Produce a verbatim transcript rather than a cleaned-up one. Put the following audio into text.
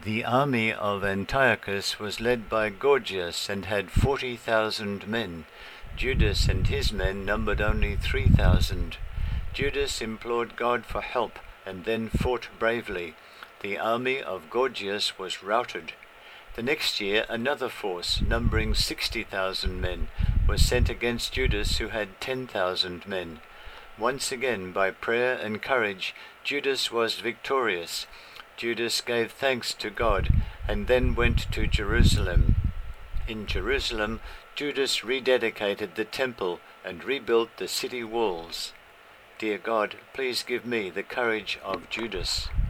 The army of Antiochus was led by Gorgias and had forty thousand men. Judas and his men numbered only three thousand. Judas implored God for help and then fought bravely. The army of Gorgias was routed. The next year another force, numbering sixty thousand men, was sent against Judas, who had ten thousand men. Once again, by prayer and courage, Judas was victorious. Judas gave thanks to God and then went to Jerusalem. In Jerusalem, Judas rededicated the temple and rebuilt the city walls. Dear God, please give me the courage of Judas.